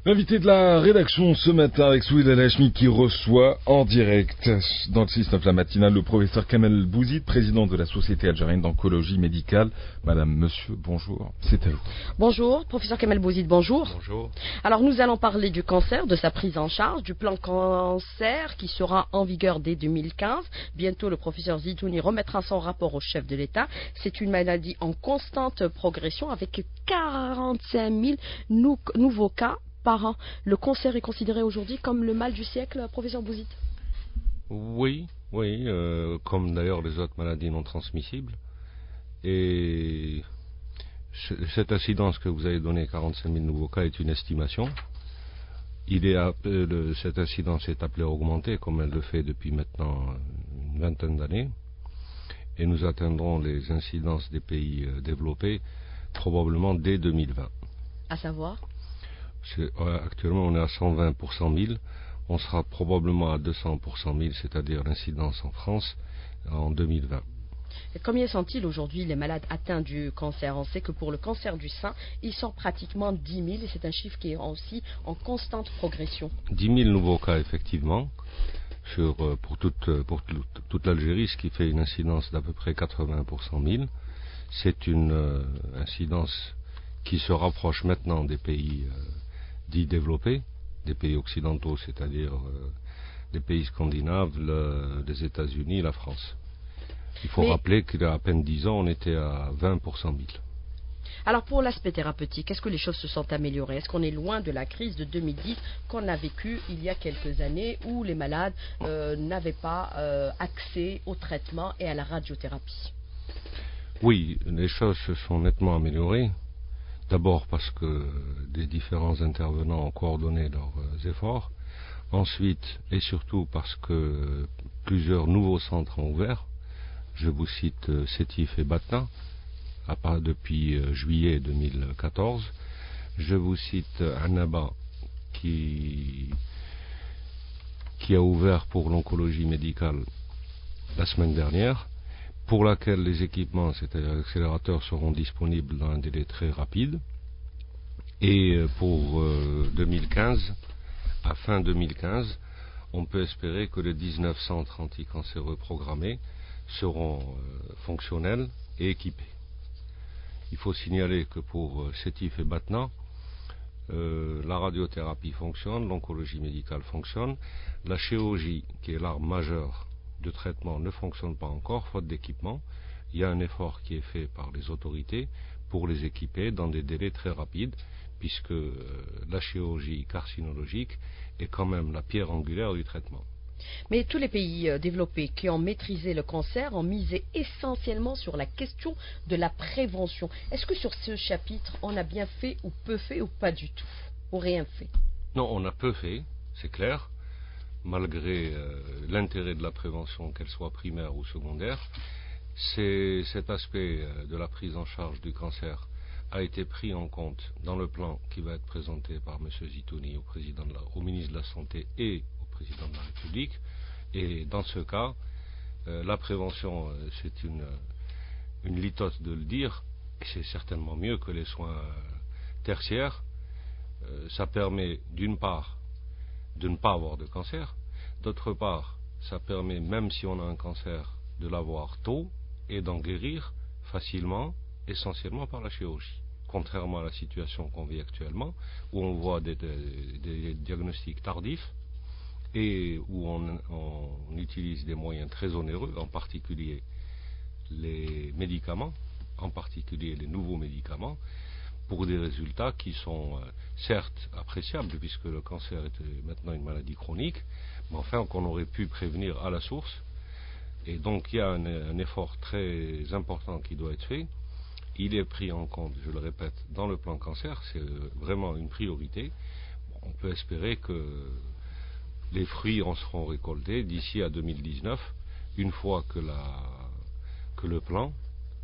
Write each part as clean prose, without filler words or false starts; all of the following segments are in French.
L'invité de la rédaction ce matin avec Souhid El Hachmi qui reçoit en direct dans le 6-9 la matinale le professeur Kamel Bouzid, président de la Société algérienne d'oncologie médicale. Madame, monsieur, bonjour, c'est à vous. Bonjour, professeur Kamel Bouzid, bonjour. Bonjour. Alors nous allons parler du cancer, de sa prise en charge, du plan cancer qui sera en vigueur dès 2015. Bientôt le professeur Zitouni remettra son rapport au chef de l'État. C'est une maladie en constante progression avec 45 000 nouveaux cas par an. Le cancer est considéré aujourd'hui comme le mal du siècle, professeur Bouzid? Oui, comme d'ailleurs les autres maladies non transmissibles. Et cette incidence que vous avez donnée, 45 000 nouveaux cas, est une estimation. Cette incidence est appelée à augmenter, comme elle le fait depuis maintenant une vingtaine d'années. Et nous atteindrons les incidences des pays développés probablement dès 2020. À savoir? Actuellement, on est à 120 pour 100 000. On sera probablement à 200 pour 100 000, c'est-à-dire l'incidence en France, en 2020. Et combien sont-ils aujourd'hui les malades atteints du cancer? On sait que pour le cancer du sein, ils sont pratiquement 10 000 et c'est un chiffre qui est aussi en constante progression. 10 000 nouveaux cas, effectivement, pour toute l'Algérie, ce qui fait une incidence d'à peu près 80 pour 100 000. C'est une incidence qui se rapproche maintenant des pays dits développés, des pays occidentaux, c'est-à-dire des pays scandinaves, les États-Unis, la France. Il faut rappeler qu'il y a à peine 10 ans, on était à 20 pour 100 000. Alors pour l'aspect thérapeutique, est-ce que les choses se sont améliorées? Est-ce qu'on est loin de la crise de 2010 qu'on a vécue il y a quelques années où les malades n'avaient pas accès au traitement et à la radiothérapie? Oui, les choses se sont nettement améliorées. D'abord parce que des différents intervenants ont coordonné leurs efforts. Ensuite et surtout parce que plusieurs nouveaux centres ont ouvert. Je vous cite Sétif et Batna, depuis juillet 2014. Je vous cite Annaba qui a ouvert pour l'oncologie médicale la semaine dernière, pour laquelle les équipements, c'est-à-dire l'accélérateur, seront disponibles dans un délai très rapide. Et pour 2015, à fin 2015, on peut espérer que les 19 centres anticancéreux programmés seront fonctionnels et équipés. Il faut signaler que pour Sétif et Batna, la radiothérapie fonctionne, l'oncologie médicale fonctionne, la chirurgie, qui est l'arme majeure de traitement, ne fonctionne pas encore, faute d'équipement. Il y a un effort qui est fait par les autorités pour les équiper dans des délais très rapides, puisque la chirurgie carcinologique est quand même la pierre angulaire du traitement. Mais tous les pays développés qui ont maîtrisé le cancer ont misé essentiellement sur la question de la prévention. Est-ce que sur ce chapitre, on a bien fait ou peu fait ou pas du tout, ou rien fait? Non, on a peu fait, c'est clair, malgré l'intérêt de la prévention, qu'elle soit primaire ou secondaire. Cet aspect de la prise en charge du cancer a été pris en compte dans le plan qui va être présenté par M. Zitouni au ministre de la Santé et au président de la République. Et dans ce cas, la prévention, c'est une litote de le dire, et c'est certainement mieux que les soins tertiaires. Ça permet d'une part de ne pas avoir de cancer, d'autre part, ça permet, même si on a un cancer, de l'avoir tôt et d'en guérir facilement, essentiellement par la chirurgie. Contrairement à la situation qu'on vit actuellement, où on voit des diagnostics tardifs et où on utilise des moyens très onéreux, en particulier les médicaments, en particulier les nouveaux médicaments, pour des résultats qui sont certes appréciables, puisque le cancer est maintenant une maladie chronique, mais enfin qu'on aurait pu prévenir à la source. Et donc il y a un effort très important qui doit être fait. Il est pris en compte, je le répète, dans le plan cancer, c'est vraiment une priorité. On peut espérer que les fruits en seront récoltés d'ici à 2019, une fois que le plan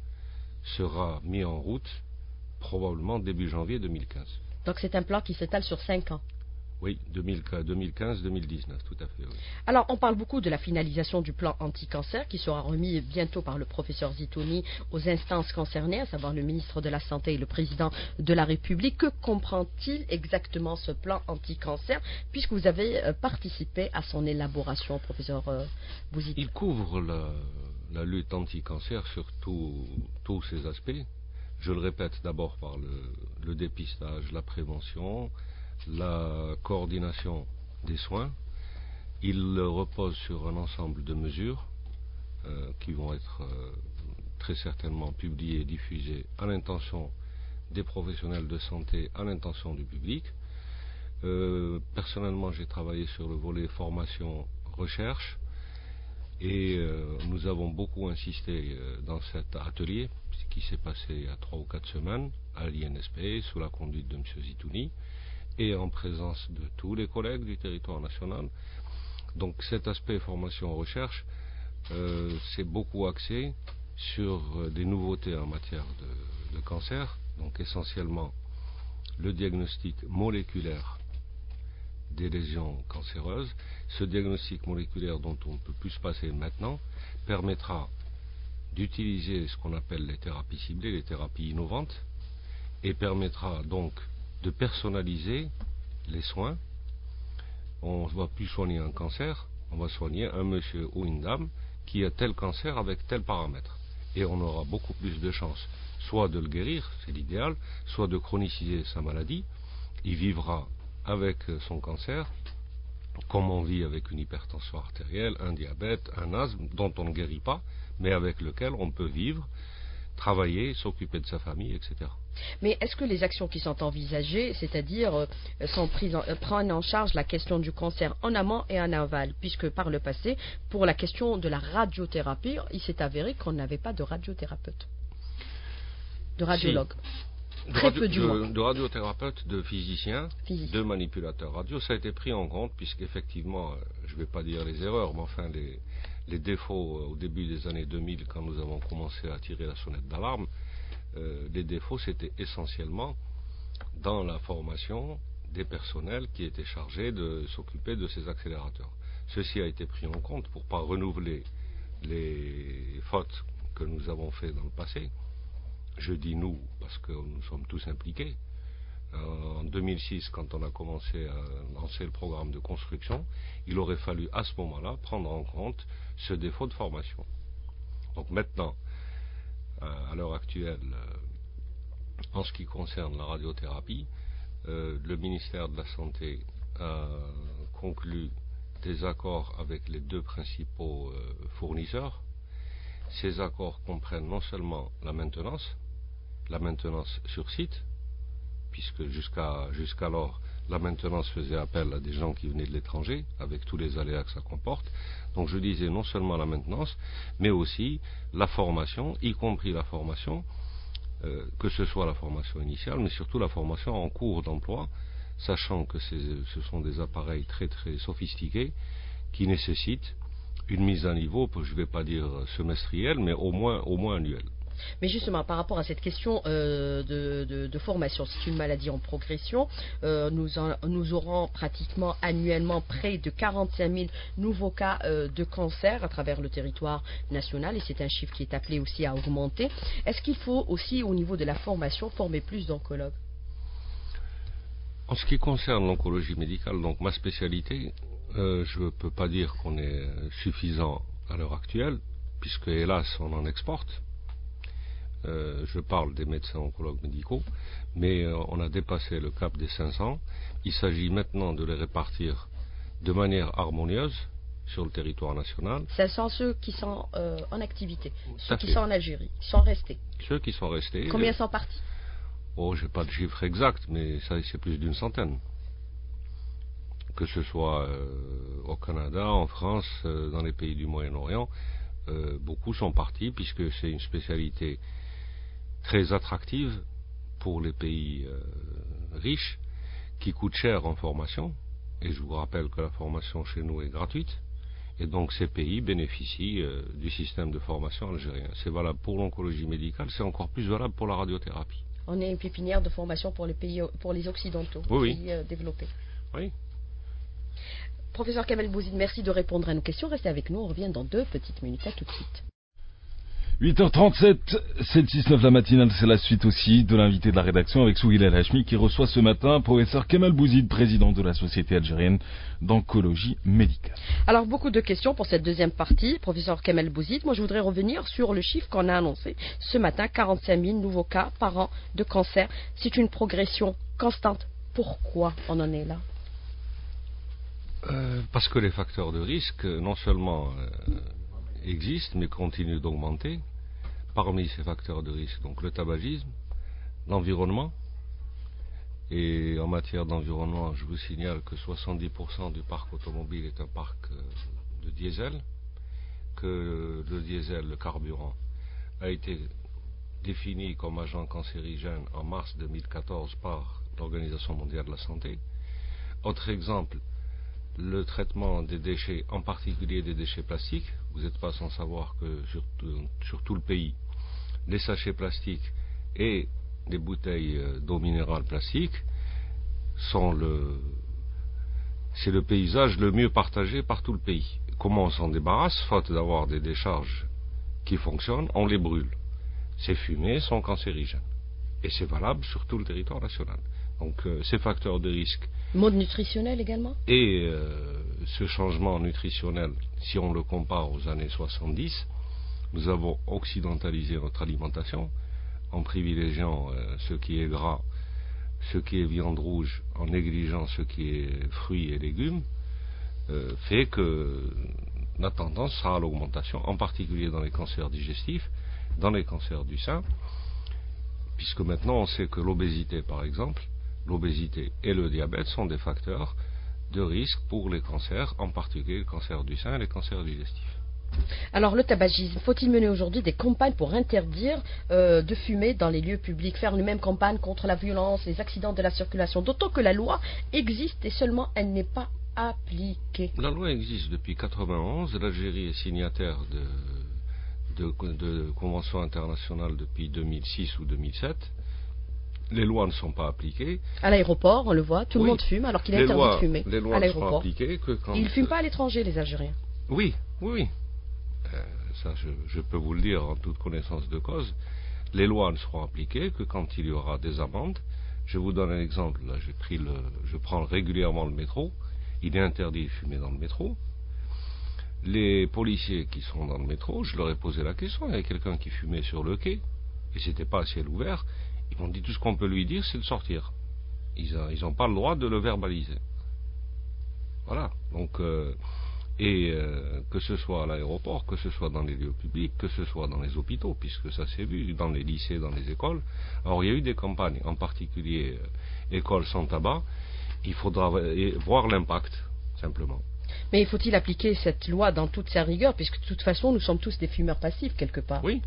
sera mis en route, probablement début janvier 2015. Donc c'est un plan qui s'étale sur 5 ans. Oui, 2015-2019, tout à fait. Oui. Alors, on parle beaucoup de la finalisation du plan anti-cancer qui sera remis bientôt par le professeur Zitouni aux instances concernées, à savoir le ministre de la Santé et le président de la République. Que comprend-il exactement ce plan anti-cancer, puisque vous avez participé à son élaboration, professeur Bouzid? Il couvre la lutte anti-cancer sur tous ses aspects. Je le répète, d'abord par le dépistage, la prévention, la coordination des soins. Il repose sur un ensemble de mesures qui vont être très certainement publiées et diffusées à l'intention des professionnels de santé, à l'intention du public. Personnellement, j'ai travaillé sur le volet formation-recherche et nous avons beaucoup insisté dans cet atelier qui s'est passé il y a 3 ou 4 semaines à l'INSP sous la conduite de M. Zitouni et en présence de tous les collègues du territoire national. Donc cet aspect formation-recherche s'est beaucoup axé sur des nouveautés en matière de cancer, donc essentiellement le diagnostic moléculaire des lésions cancéreuses. Ce diagnostic moléculaire dont on ne peut plus se passer maintenant permettra d'utiliser ce qu'on appelle les thérapies ciblées, les thérapies innovantes, et permettra donc de personnaliser les soins. On ne va plus soigner un cancer, on va soigner un monsieur ou une dame qui a tel cancer avec tel paramètre. Et on aura beaucoup plus de chances, soit de le guérir, c'est l'idéal, soit de chroniciser sa maladie. Il vivra avec son cancer, comme on vit avec une hypertension artérielle, un diabète, un asthme, dont on ne guérit pas, mais avec lequel on peut vivre, travailler, s'occuper de sa famille, etc. Mais est-ce que les actions qui sont envisagées, c'est-à-dire prennent en charge la question du cancer en amont et en aval, puisque par le passé, pour la question de la radiothérapie, il s'est avéré qu'on n'avait pas de radiothérapeute, de radiologue. Très peu du moins. De radiothérapeutes, de physiciens, de manipulateurs radio, ça a été pris en compte, puisqu'effectivement, je ne vais pas dire les erreurs, mais enfin les défauts au début des années 2000, quand nous avons commencé à tirer la sonnette d'alarme, les défauts c'était essentiellement dans la formation des personnels qui étaient chargés de s'occuper de ces accélérateurs. Ceci a été pris en compte pour ne pas renouveler les fautes que nous avons faites dans le passé. Je dis nous parce que nous sommes tous impliqués. En 2006, quand on a commencé à lancer le programme de construction, il aurait fallu à ce moment-là prendre en compte ce défaut de formation. Donc maintenant, à l'heure actuelle, en ce qui concerne la radiothérapie, le ministère de la Santé a conclu des accords avec les 2 principaux fournisseurs. Ces accords comprennent non seulement la maintenance sur site, puisque jusqu'alors la maintenance faisait appel à des gens qui venaient de l'étranger, avec tous les aléas que ça comporte. Donc je disais non seulement la maintenance, mais aussi la formation, y compris la formation, que ce soit la formation initiale, mais surtout la formation en cours d'emploi, sachant que ce sont des appareils très très sophistiqués qui nécessitent une mise à niveau, je ne vais pas dire semestrielle, mais au moins annuelle. Mais justement, par rapport à cette question de formation, c'est une maladie en progression. Nous aurons pratiquement annuellement près de 45 000 nouveaux cas de cancer à travers le territoire national, et c'est un chiffre qui est appelé aussi à augmenter. Est-ce qu'il faut aussi, au niveau de la formation, former plus d'oncologues? En ce qui concerne l'oncologie médicale, donc ma spécialité, je ne peux pas dire qu'on est suffisant à l'heure actuelle, puisque hélas on en exporte. Je parle des médecins oncologues médicaux, mais on a dépassé le cap des 500. Il s'agit maintenant de les répartir de manière harmonieuse sur le territoire national. 500 ceux qui sont en activité, ceux qui sont en Algérie, qui sont restés. Ceux qui sont restés. Combien sont partis? Oh, j'ai pas de chiffre exact, mais ça c'est plus d'une centaine. Que ce soit au Canada, en France, dans les pays du Moyen-Orient, beaucoup sont partis puisque c'est une spécialité très attractive pour les pays riches qui coûte cher en formation, et je vous rappelle que la formation chez nous est gratuite, et donc ces pays bénéficient du système de formation algérien. C'est valable pour l'oncologie médicale, c'est encore plus valable pour la radiothérapie. On est une pépinière de formation pour les pays, pour les occidentaux, oui, pays développés. Oui, Professeur Kamel Bouzid, merci de répondre à nos questions. Restez avec nous, on revient dans 2 petites minutes. À tout de suite. 8h37, c'est le 6-9 la matinale, c'est la suite aussi de l'invité de la rédaction avec Souhil El Hachmi qui reçoit ce matin professeur Kamel Bouzid, président de la Société algérienne d'oncologie médicale. Alors beaucoup de questions pour cette deuxième partie, professeur Kamel Bouzid. Moi je voudrais revenir sur le chiffre qu'on a annoncé ce matin, 45 000 nouveaux cas par an de cancer. C'est une progression constante. Pourquoi on en est là? Parce que les facteurs de risque, non seulement existent, mais continuent d'augmenter. Parmi ces facteurs de risque, donc le tabagisme, l'environnement. Et en matière d'environnement, je vous signale que 70% du parc automobile est un parc de diesel, que le diesel, le carburant, a été défini comme agent cancérigène en mars 2014 par l'Organisation mondiale de la santé. Autre exemple, le traitement des déchets, en particulier des déchets plastiques. Vous n'êtes pas sans savoir que sur tout le pays, les sachets plastiques et les bouteilles d'eau minérale plastique c'est le paysage le mieux partagé par tout le pays. Comment on s'en débarrasse? Faute d'avoir des décharges qui fonctionnent, on les brûle. Ces fumées sont cancérigènes. Et c'est valable sur tout le territoire national. Donc ces facteurs de risque. Mode nutritionnel également? Et ce changement nutritionnel, si on le compare aux années 70, nous avons occidentalisé notre alimentation en privilégiant ce qui est gras, ce qui est viande rouge, en négligeant ce qui est fruits et légumes, fait que la tendance sera à l'augmentation, en particulier dans les cancers digestifs, dans les cancers du sein, puisque maintenant on sait que l'obésité, par exemple, l'obésité et le diabète sont des facteurs de risque pour les cancers, en particulier le cancer du sein et les cancers digestifs. Alors le tabagisme, faut-il mener aujourd'hui des campagnes pour interdire de fumer dans les lieux publics, faire une même campagne contre la violence, les accidents de la circulation, d'autant que la loi existe et seulement elle n'est pas appliquée? La loi existe depuis 1991, l'Algérie est signataire de conventions internationales depuis 2006 ou 2007. Les lois ne sont pas appliquées. À l'aéroport, on le voit, tout le monde fume alors qu'il est interdit de fumer. Les lois à ne sont l'aéroport. appliquées que quand... Ils ne fument pas à l'étranger, les Algériens. Oui. Ça, je peux vous le dire en toute connaissance de cause. Les lois ne seront appliquées que quand il y aura des amendes. Je vous donne un exemple. Là, je prends régulièrement le métro. Il est interdit de fumer dans le métro. Les policiers qui sont dans le métro, je leur ai posé la question. Il y avait quelqu'un qui fumait sur le quai, et c'était pas à ciel ouvert. Ils m'ont dit tout ce qu'on peut lui dire, c'est de sortir. Ils n'ont pas le droit de le verbaliser. Voilà. Donc, que ce soit à l'aéroport, que ce soit dans les lieux publics, que ce soit dans les hôpitaux, puisque ça s'est vu, dans les lycées, dans les écoles. Alors, il y a eu des campagnes, en particulier écoles sans tabac. Il faudra voir l'impact, simplement. Mais faut-il appliquer cette loi dans toute sa rigueur, puisque de toute façon, nous sommes tous des fumeurs passifs, quelque part? Oui.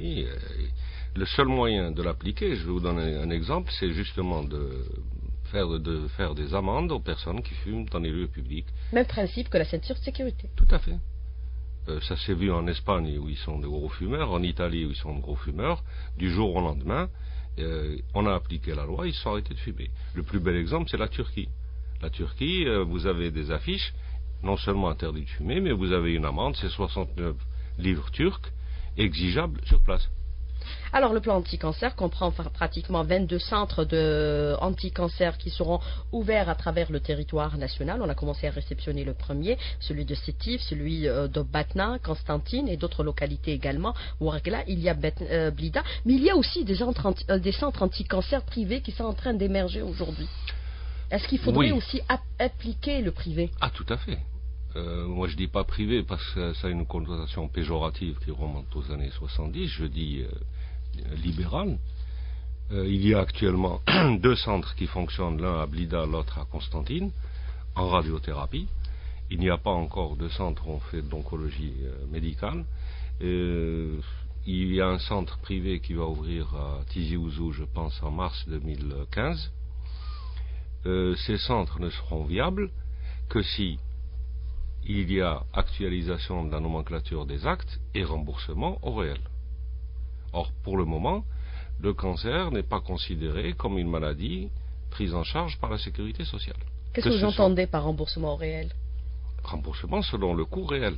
Le seul moyen de l'appliquer, je vais vous donner un exemple, c'est justement de faire des amendes aux personnes qui fument dans les lieux publics. Même principe que la ceinture de sécurité. Tout à fait. Ça s'est vu en Espagne où ils sont de gros fumeurs, en Italie où ils sont de gros fumeurs. Du jour au lendemain, on a appliqué la loi, ils se sont arrêtés de fumer. Le plus bel exemple, c'est la Turquie. La Turquie, vous avez des affiches, non seulement interdit de fumer, mais vous avez une amende, c'est 69 livres turcs, exigeable sur place. Alors le plan anti-cancer comprend pratiquement 22 centres anti-cancer qui seront ouverts à travers le territoire national. On a commencé à réceptionner le premier, celui de Sétif, celui de Batna, Constantine et d'autres localités également. Ouargla, il y a Blida, mais il y a aussi des centres anti-cancer privés qui sont en train d'émerger aujourd'hui. Est-ce qu'il faudrait aussi appliquer le privé? Ah, tout à fait. Moi je dis pas privé parce que ça a une connotation péjorative qui remonte aux années 70, je dis libéral. Il y a actuellement 2 centres qui fonctionnent, l'un à Blida, l'autre à Constantine, en radiothérapie. Il n'y a pas encore de centre où on fait d'oncologie médicale. Il y a un centre privé qui va ouvrir à Tizi Ouzou, je pense, en mars 2015. Ces centres ne seront viables que si il y a actualisation de la nomenclature des actes et remboursement au réel. Or, pour le moment, le cancer n'est pas considéré comme une maladie prise en charge par la sécurité sociale. Qu'est-ce que vous entendez par remboursement au réel? Remboursement selon le coût réel.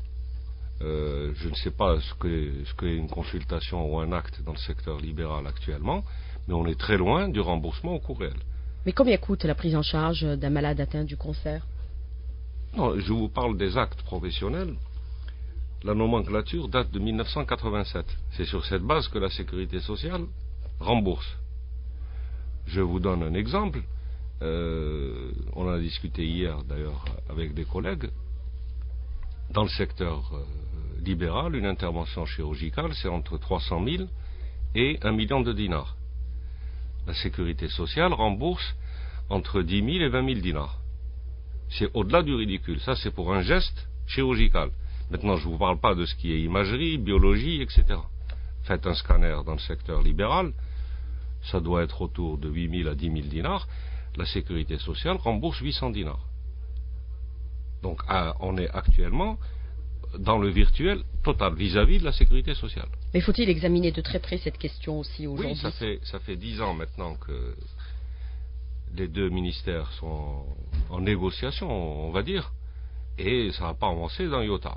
Je ne sais pas ce qu'est une consultation ou un acte dans le secteur libéral actuellement, mais on est très loin du remboursement au coût réel. Mais combien coûte la prise en charge d'un malade atteint du cancer? Non, je vous parle des actes professionnels. La nomenclature date de 1987. C'est sur cette base que la sécurité sociale rembourse. Je vous donne un exemple. On a discuté hier d'ailleurs avec des collègues. Dans le secteur libéral, une intervention chirurgicale, c'est entre 300 000 et 1 million de dinars. La sécurité sociale rembourse entre 10 000 et 20 000 dinars. C'est au-delà du ridicule. Ça, c'est pour un geste chirurgical. Maintenant, je ne vous parle pas de ce qui est imagerie, biologie, etc. Faites un scanner dans le secteur libéral, ça doit être autour de 8 000 à 10 000 dinars. La sécurité sociale rembourse 800 dinars. Donc, on est actuellement dans le virtuel total vis-à-vis de la sécurité sociale. Mais faut-il examiner de très près cette question aussi aujourd'hui? Oui, ça fait 10 ans maintenant que les deux ministères sont en négociation, on va dire, et ça n'a pas avancé d'un iota.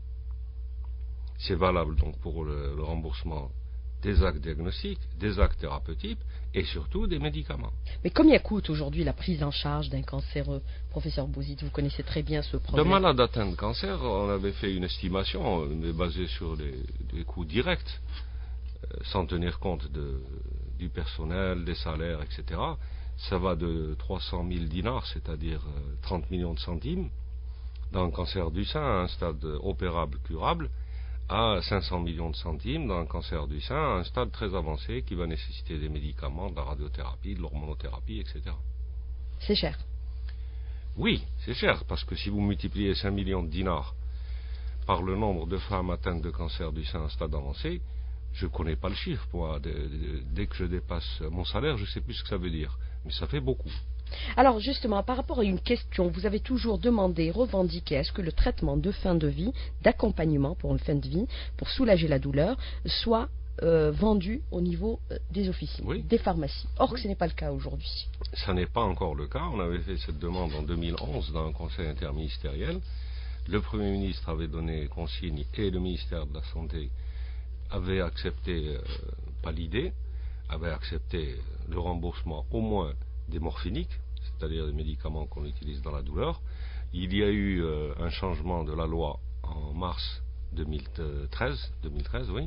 C'est valable donc pour le remboursement des actes diagnostiques, des actes thérapeutiques et surtout des médicaments. Mais combien coûte aujourd'hui la prise en charge d'un cancéreux? Professeur Bouzid, vous connaissez très bien ce problème. De malades atteints de cancer, on avait fait une estimation, mais basée sur les coûts directs, sans tenir compte du personnel, des salaires, etc. Ça va de 300 000 dinars, c'est-à-dire 30 millions de centimes, dans un cancer du sein à un stade opérable, curable, à 500 millions de centimes dans un cancer du sein à un stade très avancé qui va nécessiter des médicaments, de la radiothérapie, de l'hormonothérapie, etc. C'est cher. Oui, c'est cher, parce que si vous multipliez 5 millions de dinars par le nombre de femmes atteintes de cancer du sein à un stade avancé, je ne connais pas le chiffre, moi. Dès que je dépasse mon salaire, je ne sais plus ce que ça veut dire. Mais ça fait beaucoup. Alors justement, par rapport à une question, vous avez toujours demandé, revendiqué, est-ce que le traitement de fin de vie, d'accompagnement pour une fin de vie, pour soulager la douleur, soit vendu au niveau des officines, oui, des pharmacies. Or, oui, ce n'est pas le cas aujourd'hui. Ça n'est pas encore le cas. On avait fait cette demande en 2011 dans un conseil interministériel. Le Premier ministre avait donné consigne et le ministère de la Santé avait accepté, pas l'idée, avait accepté le remboursement au moins des morphiniques, c'est-à-dire des médicaments qu'on utilise dans la douleur. Il y a eu un changement de la loi en mars 2013, oui.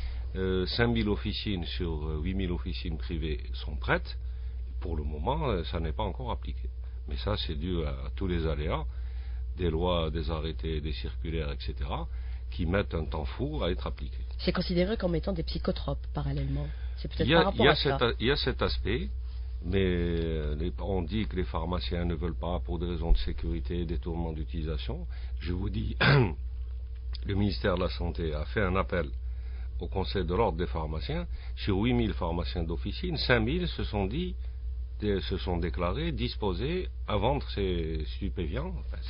5000 officines sur 8000 officines privées sont prêtes. Pour le moment, ça n'est pas encore appliqué. Mais ça, c'est dû à tous les aléas, des lois, des arrêtés, des circulaires, etc., qui mettent un temps fou à être appliqués. C'est considéré comme étant des psychotropes, parallèlement. C'est peut-être par rapport à ça. Il y a cet aspect, mais on dit que les pharmaciens ne veulent pas pour des raisons de sécurité et détournement d'utilisation. Je vous dis, le ministère de la Santé a fait un appel au Conseil de l'ordre des pharmaciens. Sur 8000 pharmaciens d'officine, 5000 se sont déclarés disposés à vendre ces stupéfiants,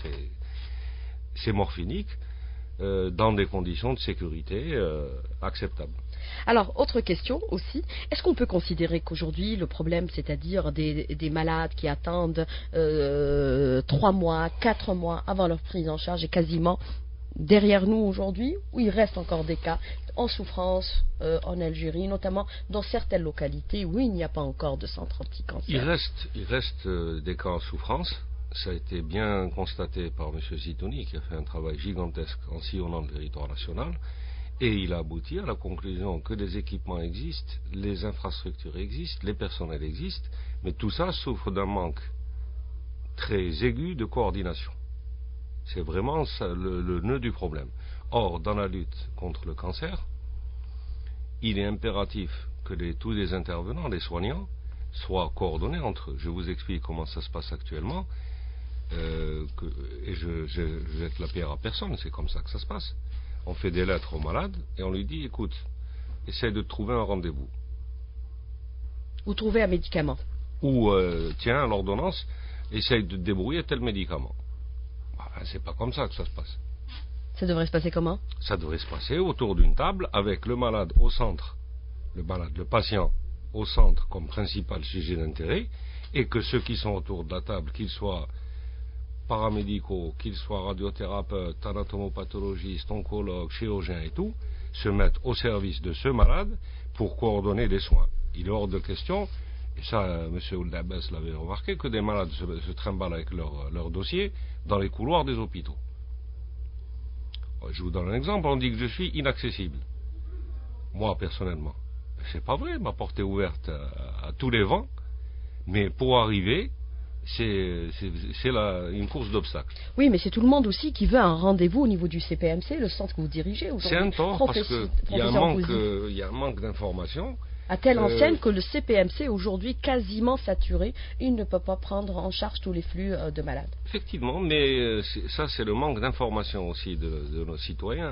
ces morphiniques, dans des conditions de sécurité acceptables. Alors, autre question aussi, est-ce qu'on peut considérer qu'aujourd'hui le problème, c'est-à-dire des malades qui attendent 3 mois, 4 mois avant leur prise en charge est quasiment derrière nous aujourd'hui, ou il reste encore des cas en souffrance en Algérie, notamment dans certaines localités où il n'y a pas encore de centre anti-cancer? Il reste des cas en souffrance. Ça a été bien constaté par M. Zitouni, qui a fait un travail gigantesque en sillonnant le territoire national, et il a abouti à la conclusion que les équipements existent, les infrastructures existent, les personnels existent, mais tout ça souffre d'un manque très aigu de coordination. C'est vraiment ça, le nœud du problème. Or, dans la lutte contre le cancer, il est impératif que tous les intervenants, les soignants, soient coordonnés entre eux. Je vous explique comment ça se passe actuellement, et je jette la pierre à personne, c'est comme ça que ça se passe. On fait des lettres aux malades et on lui dit, écoute, essaye de trouver un rendez-vous. Ou trouver un médicament. Ou, tiens, l'ordonnance, essaye de te débrouiller tel médicament. C'est pas comme ça que ça se passe. Ça devrait se passer comment? Ça devrait se passer autour d'une table avec le malade au centre, le patient au centre comme principal sujet d'intérêt, et que ceux qui sont autour de la table, qu'ils soient paramédicaux, qu'ils soient radiothérapeutes, anatomopathologiste, oncologues, chirurgiens et tout, se mettent au service de ce malade pour coordonner les soins. Il est hors de question, et ça, M. Ould-Abbas l'avait remarqué, que des malades se trimballent avec leur dossier dans les couloirs des hôpitaux. Je vous donne un exemple, on dit que je suis inaccessible. Moi, personnellement. C'est pas vrai, ma porte est ouverte à tous les vents, mais pour arriver, c'est une course d'obstacles. Oui, mais c'est tout le monde aussi qui veut un rendez-vous au niveau du CPMC, le centre que vous dirigez aujourd'hui. C'est un tort, parce qu'il y a un manque d'informations. À telle enseigne que le CPMC est aujourd'hui quasiment saturé, il ne peut pas prendre en charge tous les flux de malades. Effectivement, mais ça c'est le manque d'information aussi de nos citoyens.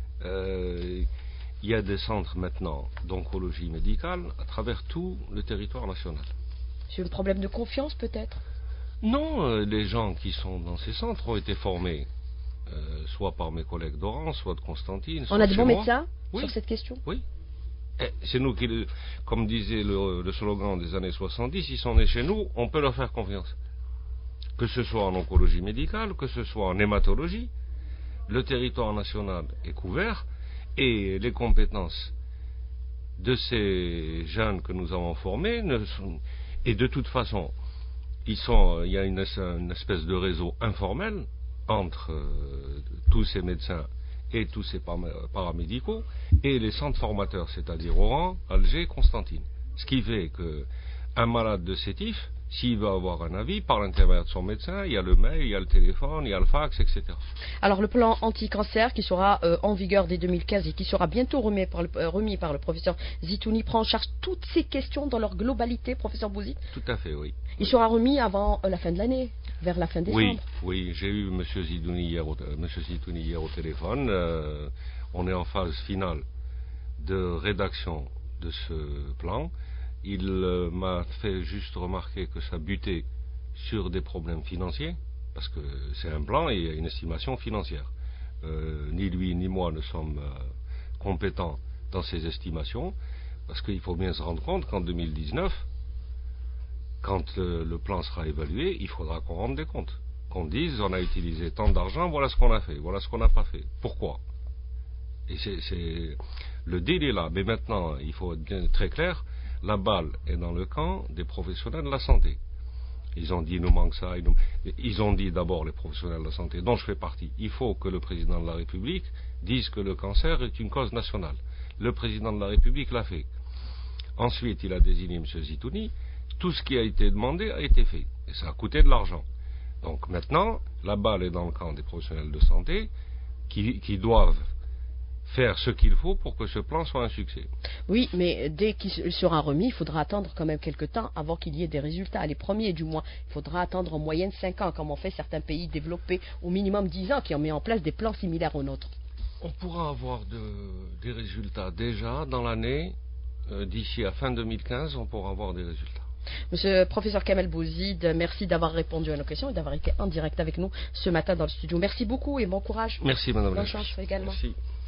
Il y a des centres maintenant d'oncologie médicale à travers tout le territoire national. C'est un problème de confiance peut-être? Non, les gens qui sont dans ces centres ont été formés, soit par mes collègues d'Oran, soit de Constantine. On a de bons médecins sur cette question? Oui. C'est nous qui, comme disait le slogan des années 70, ils sont nés chez nous, on peut leur faire confiance. Que ce soit en oncologie médicale, que ce soit en hématologie, le territoire national est couvert et les compétences de ces jeunes que nous avons formés, et de toute façon, il y a une espèce de réseau informel entre tous ces médecins et tous ces paramédicaux, et les centres formateurs, c'est-à-dire Oran, Alger, Constantine. Ce qui fait qu'un malade de sétif, s'il veut avoir un avis, par l'intermédiaire de son médecin, il y a le mail, il y a le téléphone, il y a le fax, etc. Alors le plan anti-cancer qui sera en vigueur dès 2015 et qui sera bientôt remis par le professeur Zitouni prend en charge toutes ces questions dans leur globalité, professeur Bouzid? Tout à fait, oui. Il sera remis avant la fin de l'année, vers la fin décembre. Oui, j'ai eu M. Zitouni hier au téléphone. On est en phase finale de rédaction de ce plan. Il m'a fait juste remarquer que ça butait sur des problèmes financiers, parce que c'est un plan et il y a une estimation financière. Ni lui ni moi ne sommes compétents dans ces estimations, parce qu'il faut bien se rendre compte qu'en 2019, quand le plan sera évalué, il faudra qu'on rende des comptes. Qu'on dise, on a utilisé tant d'argent, voilà ce qu'on a fait, voilà ce qu'on n'a pas fait. Pourquoi? Et le deal est là. Mais maintenant, il faut être bien très clair, la balle est dans le camp des professionnels de la santé. Ils ont dit, il nous manque ça. Ils ont dit d'abord, les professionnels de la santé, dont je fais partie, il faut que le président de la République dise que le cancer est une cause nationale. Le président de la République l'a fait. Ensuite, il a désigné M. Zitouni. Tout ce qui a été demandé a été fait. Et ça a coûté de l'argent. Donc maintenant, la balle est dans le camp des professionnels de santé qui doivent faire ce qu'il faut pour que ce plan soit un succès. Oui, mais dès qu'il sera remis, il faudra attendre quand même quelques temps avant qu'il y ait des résultats. Les premiers du mois, il faudra attendre en moyenne 5 ans, comme ont fait certains pays développés, au minimum 10 ans, qui ont mis en place des plans similaires aux nôtres. On pourra avoir des résultats déjà dans l'année, d'ici à fin 2015, on pourra avoir des résultats. Monsieur professeur Kamel Bouzid, merci d'avoir répondu à nos questions et d'avoir été en direct avec nous ce matin dans le studio. Merci beaucoup et bon courage. Merci madame. Bonne chance également. Merci.